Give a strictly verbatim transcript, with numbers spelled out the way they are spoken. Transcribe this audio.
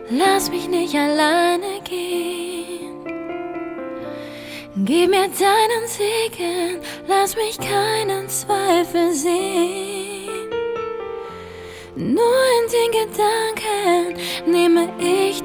Lass mich nicht alleine gehen. Gib mir deinen Segen, lass mich keinen Zweifel sehen. Nur in den Gedanken nehme ich